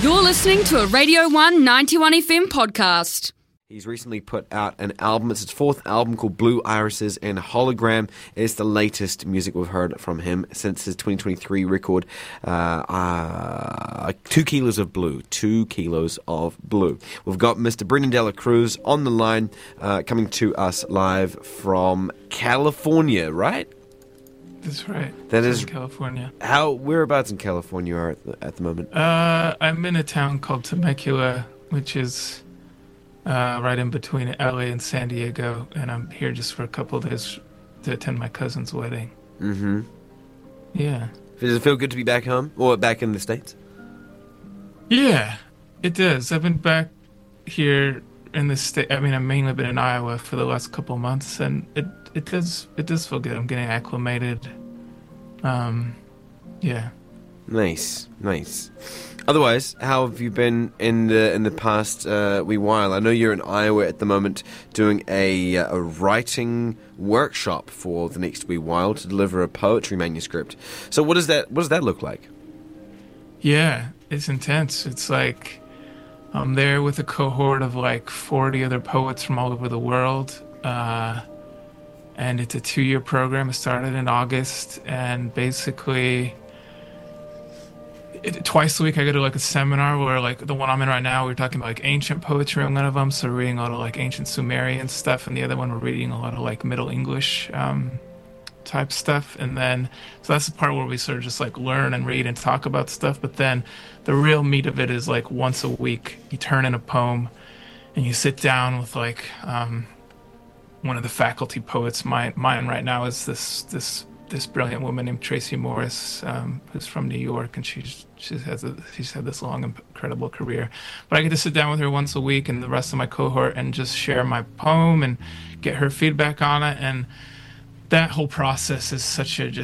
You're listening to a Radio 1 91 FM podcast. He's recently put out an album. It's his fourth album called Blue Irises, and Hologram is the latest music we've heard from him since his 2023 record, 2 Kilos of Blue. 2 Kilos of Blue. We've got Mr. Brendan Dela Cruz on the line, coming to us live from California, right? That's right. That is in California. Whereabouts in California are at the moment? I'm in a town called Temecula, which is right in between LA and San Diego, and I'm here just for a couple of days to attend my cousin's wedding. Mm-hmm. Yeah. Does it feel good to be back home or back in the States? Yeah, it does. I've been back here in the state. I mean, I've mainly been in Iowa for the last couple of months, and it does feel good. I'm getting acclimated. Yeah. Nice. Otherwise, how have you been in the past wee while? I know you're in Iowa at the moment doing a writing workshop for the next wee while to deliver a poetry manuscript. So what does that look like? Yeah, it's intense. It's like I'm there with a cohort of like 40 other poets from all over the world. And it's a 2-year program. It started in August, and basically twice a week I go to like a seminar where, like the one I'm in right now, we're talking about like ancient poetry on one of them, so we're reading a lot of like ancient Sumerian stuff, and the other one we're reading a lot of like Middle English type stuff. And then so that's the part where we sort of just like learn and read and talk about stuff, but then the real meat of it is like once a week you turn in a poem and you sit down with like one of the faculty poets. Mine right now is this brilliant woman named Tracy Morris, who's from New York, and she's had this long, incredible career. But I get to sit down with her once a week and the rest of my cohort and just share my poem and get her feedback on it. And that whole process is such a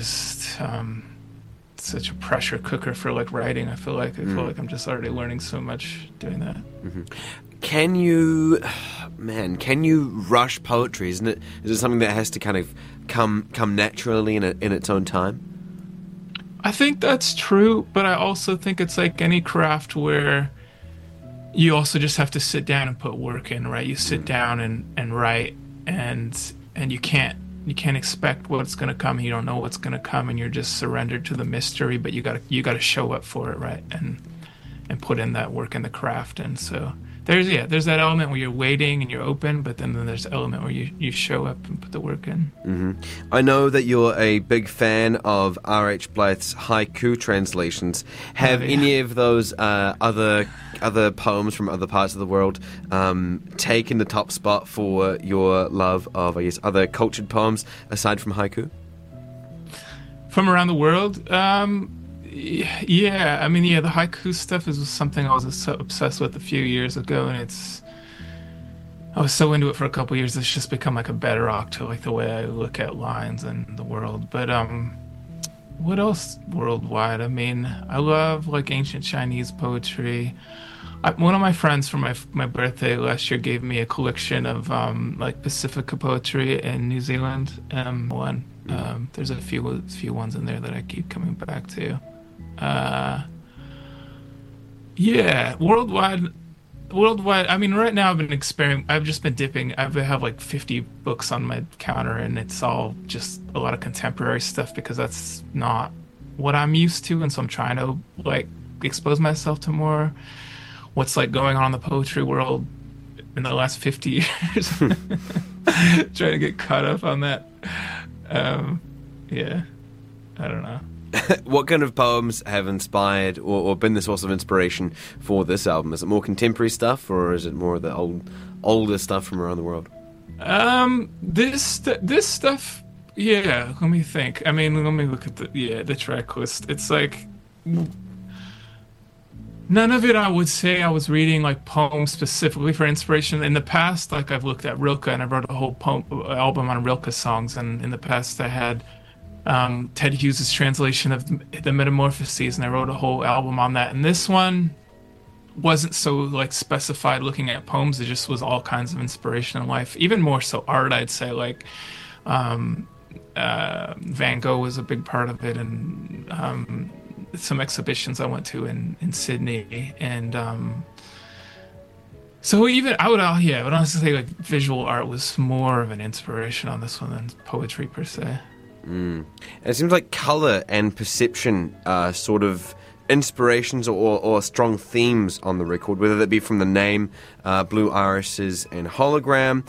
pressure cooker for like writing. I feel like I'm just already learning so much doing that. Mm-hmm. Can you rush poetry? Is it something that has to kind of come naturally in its own time? I think that's true, but I also think it's like any craft where you also just have to sit down and put work in, right? You sit down and write, and you can't expect what's going to come. You don't know what's going to come, and you're just surrendered to the mystery. But you got to show up for it, right? And put in that work in the craft. And so there's that element where you're waiting and you're open, but then there's the element where you show up and put the work in. Mm-hmm. I know that you're a big fan of R.H. Blyth's haiku translations. Have any of those other poems from other parts of the world taken the top spot for your love of, I guess, other cultured poems aside from haiku? From around the world? Yeah, I mean, the haiku stuff is something I was so obsessed with a few years ago, and I was so into it for a couple years. It's just become like a bedrock to like the way I look at lines and the world. But what else worldwide? I mean, I love like ancient Chinese poetry. One of my friends for my birthday last year gave me a collection of like Pacifica poetry in New Zealand. There's a few ones in there that I keep coming back to. Worldwide. I mean, right now I've just been dipping. I have like 50 books on my counter, and it's all just a lot of contemporary stuff because that's not what I'm used to, and so I'm trying to like expose myself to more what's like going on in the poetry world in the last 50 years. Trying to get caught up on that. I don't know. What kind of poems have inspired or been the source of inspiration for this album? Is it more contemporary stuff, or is it more of the older stuff from around the world? This stuff, yeah. Let me think. I mean, let me look at the track list. It's like none of it. I would say I was reading like poems specifically for inspiration. In the past, like I've looked at Rilke and I wrote a whole album on Rilke songs, and in the past I had Ted Hughes' translation of the Metamorphoses, and I wrote a whole album on that. And this one wasn't so like specified looking at poems. It just was all kinds of inspiration in life, even more so art, I'd say. Like Van Gogh was a big part of it, and some exhibitions I went to in Sydney, and so even I would honestly say like visual art was more of an inspiration on this one than poetry per se. And it seems like color and perception are sort of inspirations or strong themes on the record, whether that be from the name Blue Irises and Hologram,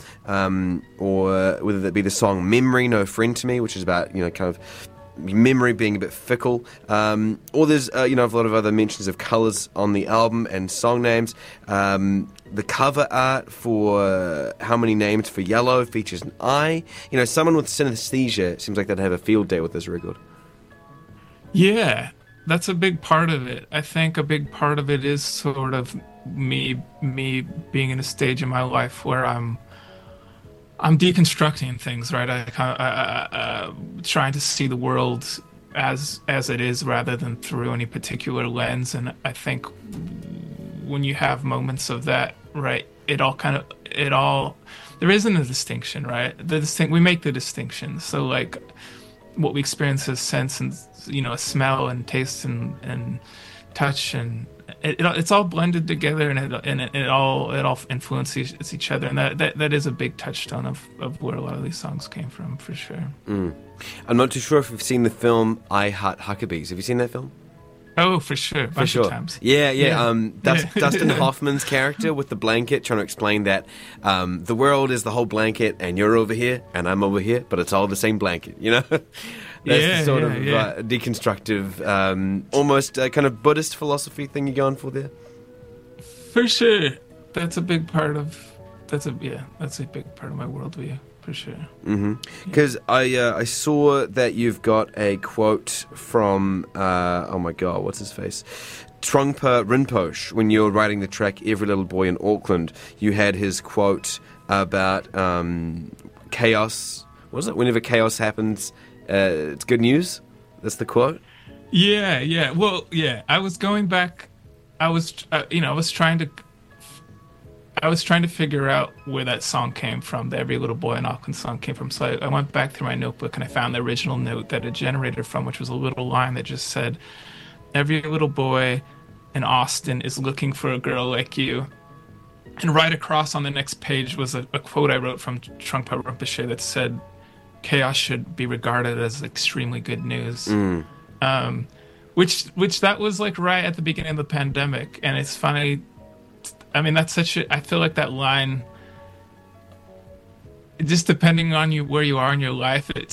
or whether that be the song Memory, No Friend to Me, which is about, kind of memory being a bit fickle, or there's a lot of other mentions of colors on the album and song names. The cover art for How Many Names for Yellow features an eye. Someone with synesthesia seems like they'd have a field day with this record. Yeah, that's a big part of it. I think a big part of it is sort of me being in a stage in my life where I'm deconstructing things, right? I trying to see the world as it is rather than through any particular lens. And I think when you have moments of that, right, there isn't a distinction, right? We make the distinction. So like what we experience as sense and, a smell and taste and touch, and it's all blended together, and it all influences each other, and that is a big touchstone of where a lot of these songs came from, for sure. I'm not too sure if you've seen the film I Heart Huckabees. Have you seen that film? Oh, for sure. Bunch of times. Yeah. Dustin Hoffman's character with the blanket trying to explain that the world is the whole blanket, and you're over here, and I'm over here, but it's all the same blanket, That's the sort of deconstructive, almost kind of Buddhist philosophy thing you're going for there? For sure. That's a big part of my worldview. For sure. Because I saw that you've got a quote from, oh my god, what's his face? Trungpa Rinpoche. When you were writing the track Every Little Boy in Auckland, you had his quote about chaos. What was it? Whenever chaos happens, it's good news. That's the quote. Yeah. Well, yeah. I was going back. I was trying to figure out where that song came from. The Every Little Boy in Auckland song came from. So I went back through my notebook and I found the original note that it generated from, which was a little line that just said, "Every little boy in Austin is looking for a girl like you." And right across on the next page was a quote I wrote from Trungpa Rinpoche that said, "Chaos should be regarded as extremely good news." Which that was like right at the beginning of the pandemic. And it's funny. I mean, I feel like that line, just depending on where you are in your life, it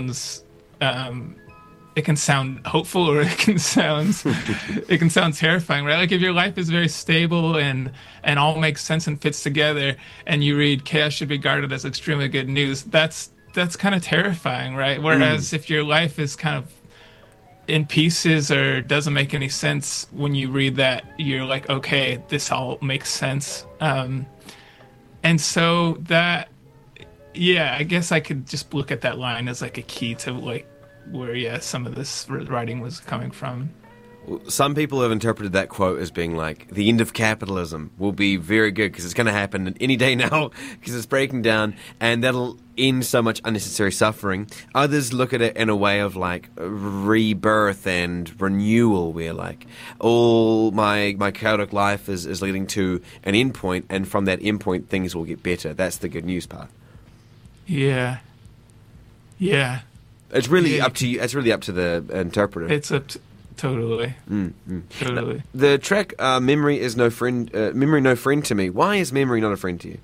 can sound hopeful, or it can sound terrifying, right? Like if your life is very stable and all makes sense and fits together, and you read "chaos should be regarded as extremely good news," that's kind of terrifying, right? Whereas if your life is kind of in pieces or doesn't make any sense, when you read that, you're like, okay, this all makes sense. And so that, yeah, I guess I could just look at that line as like a key to like where some of this writing was coming from. Some people have interpreted that quote as being like, the end of capitalism will be very good because it's going to happen any day now because it's breaking down, and that'll end so much unnecessary suffering. Others look at it in a way of like rebirth and renewal, where like all my chaotic life is leading to an end point, and from that end point things will get better. That's the good news part. Yeah. It's really up to you. It's really up to the interpreter. It's up to... Totally. Totally. The track "Memory is no friend." Memory no friend to me. Why is memory not a friend to you?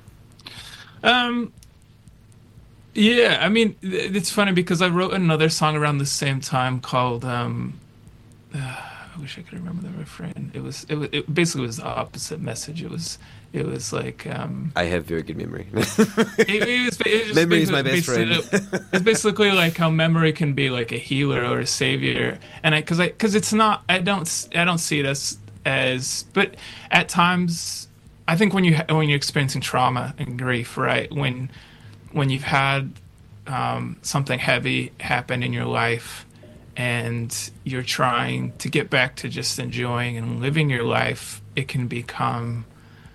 Yeah, I mean, it's funny because I wrote another song around the same time called. I wish I could remember the refrain. It basically was the opposite message. It was like. I have very good memory. it was memory is my best friend. It's basically like how memory can be like a healer or a savior, and because it's not. I don't see it as. But at times, I think when you're experiencing trauma and grief, right? When you've had something heavy happen in your life, and you're trying to get back to just enjoying and living your life, it can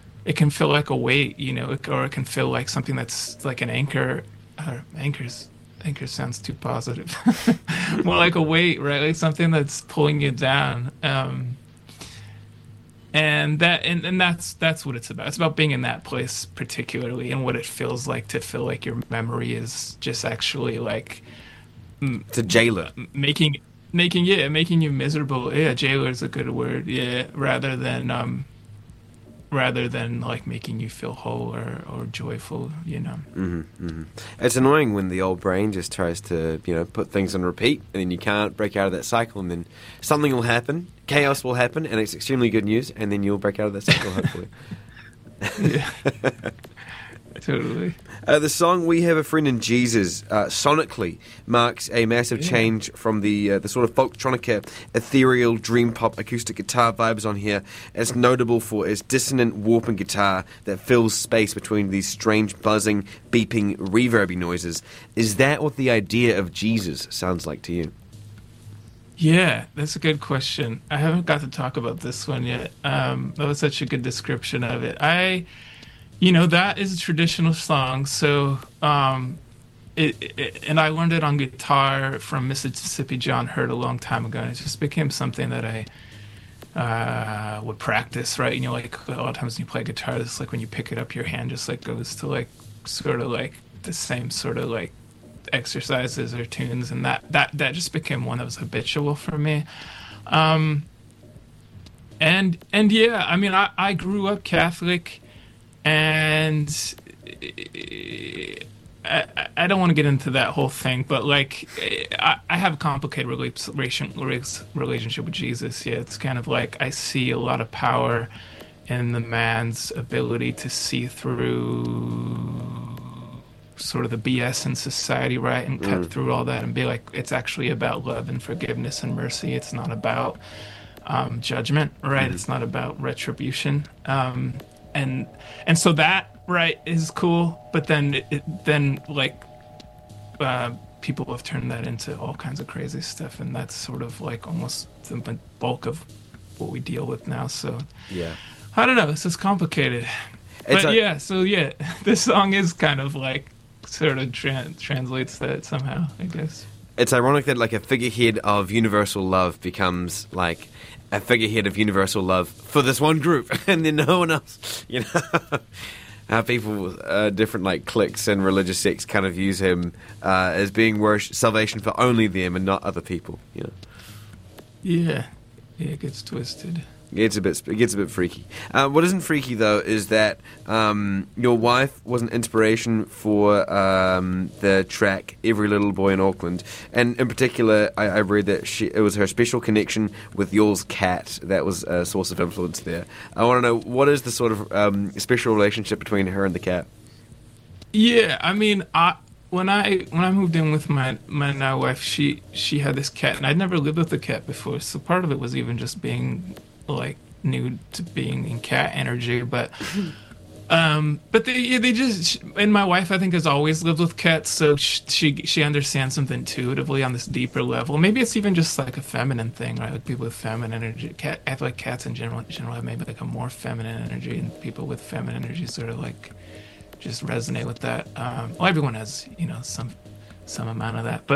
feel like a weight, or it can feel like something that's like an anchor. Anchors. anchor sounds too positive. More like a weight, right? Like something that's pulling you down. And that's what it's about. It's about being in that place particularly, and what it feels like to feel like your memory is just actually like It's a jailer. making you miserable. Yeah, jailer is a good word. Yeah, rather than like making you feel whole or joyful, you know. It's annoying when the old brain just tries to, put things on repeat, and then you can't break out of that cycle, and then something will happen, chaos will happen, and it's extremely good news, and then you'll break out of that cycle, hopefully. Yeah. Totally. The song "We Have a Friend in Jesus" sonically marks a massive change from the sort of folktronica, ethereal, dream pop acoustic guitar vibes on here. It's notable for its dissonant, warping guitar that fills space between these strange, buzzing, beeping, reverby noises. Is that what the idea of Jesus sounds like to you? Yeah, that's a good question. I haven't got to talk about this one yet. That was such a good description of it. That is a traditional song. So, and I learned it on guitar from Mississippi John Hurt a long time ago. And it just became something that I would practice, right? Like a lot of times when you play guitar, it's like when you pick it up, your hand just like goes to like sort of like the same sort of like exercises or tunes, and that just became one that was habitual for me. And yeah, I mean, I grew up Catholic. And I don't want to get into that whole thing, but like I have a complicated relationship with Jesus. Yeah, it's kind of like I see a lot of power in the man's ability to see through sort of the BS in society, right, and cut through all that and be like, it's actually about love and forgiveness and mercy. It's not about judgment, right? It's not about retribution. And so that, right, is cool, but then people have turned that into all kinds of crazy stuff, and that's sort of like almost the bulk of what we deal with now. So Yeah. I don't know, it's just complicated. This song is kind of like sort of translates that somehow, I guess. It's ironic that like a figurehead of universal love becomes like a figurehead of universal love for this one group, and then no one else. How people, different like cliques and religious sects, kind of use him as being salvation for only them and not other people. Yeah, it gets twisted. It gets a bit freaky. What isn't freaky though is that your wife was an inspiration for the track "Every Little Boy in Auckland," and in particular, I read that it was her special connection with Y'all's cat that was a source of influence there. I want to know, what is the sort of special relationship between her and the cat? Yeah, I mean, when I moved in with my now wife, she had this cat, and I'd never lived with a cat before, so part of it was even just being like new to being in cat energy, but they just, and my wife I think has always lived with cats, so she understands something intuitively on this deeper level. Maybe it's even just like a feminine thing, right? Like people with feminine energy, I feel like cats in general have maybe like a more feminine energy, and people with feminine energy sort of like just resonate with that. Well, everyone has some amount of that,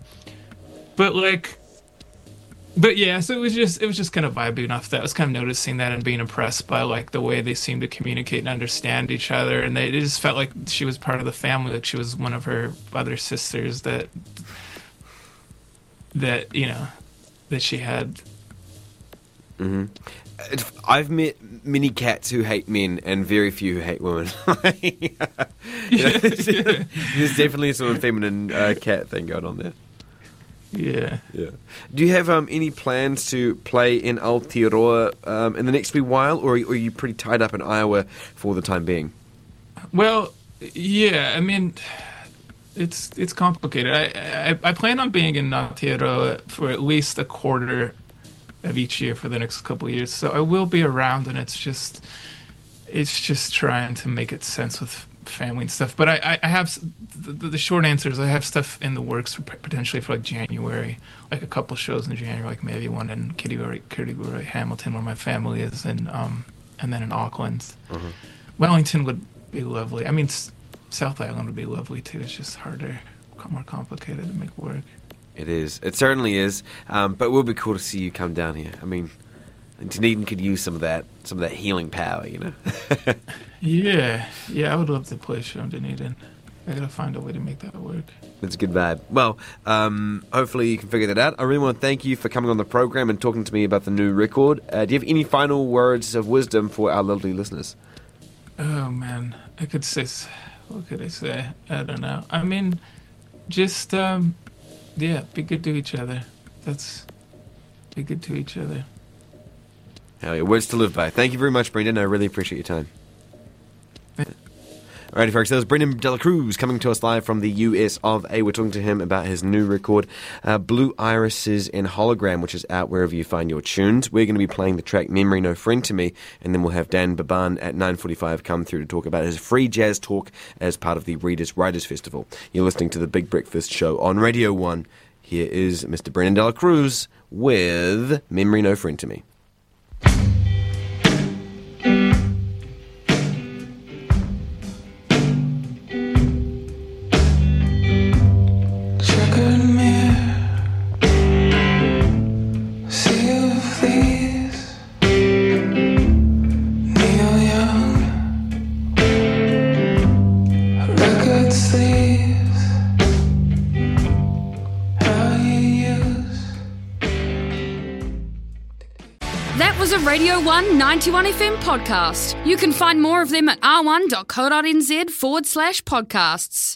but yeah, so it was just kind of vibing off that. I was kind of noticing that and being impressed by like the way they seemed to communicate and understand each other, and it just felt like she was part of the family, like she was one of her other sisters that she had. Mm-hmm. I've met many cats who hate men and very few who hate women. There's definitely a sort of feminine cat thing going on there. Yeah. Do you have any plans to play in Aotearoa in the next wee while, or are you pretty tied up in Iowa for the time being? Well, yeah. I mean, it's complicated. I plan on being in Aotearoa for at least a quarter of each year for the next couple of years. So I will be around, and it's just trying to make it sense with family and stuff. But I have the short answer is I have stuff in the works potentially for like January, like a couple shows in January, like maybe one in Kittybury, Hamilton, where my family is, and then in Auckland. Wellington would be lovely. I mean, South Island would be lovely too. It's just harder more complicated to make work. It is. It certainly is. But it would be cool to see you come down here. I mean, Dunedin could use some of that healing power, you know. Yeah, I would love to play a show in Dunedin. I gotta find a way to make that work. It's a good vibe. Well, hopefully you can figure that out. I really want to thank you for coming on the program and talking to me about the new record. Do you have any final words of wisdom for our lovely listeners? Oh man, I could say, what could I say? I don't know. I mean, just be good to each other. Be good to each other. Hell yeah, words to live by. Thank you very much, Brendan. I really appreciate your time. Alrighty, folks, that was Brendan De La Cruz coming to us live from the US of A. We're talking to him about his new record, Blue Irises in Hologram, which is out wherever you find your tunes. We're going to be playing the track Memory No Friend to Me, and then we'll have Dan Baban at 9:45 come through to talk about his free jazz talk as part of the Readers Writers Festival. You're listening to The Big Breakfast Show on Radio 1. Here is Mr. Brendan De La Cruz with Memory No Friend to Me. That was a Radio 1 91 FM podcast. You can find more of them at r1.co.nz/podcasts.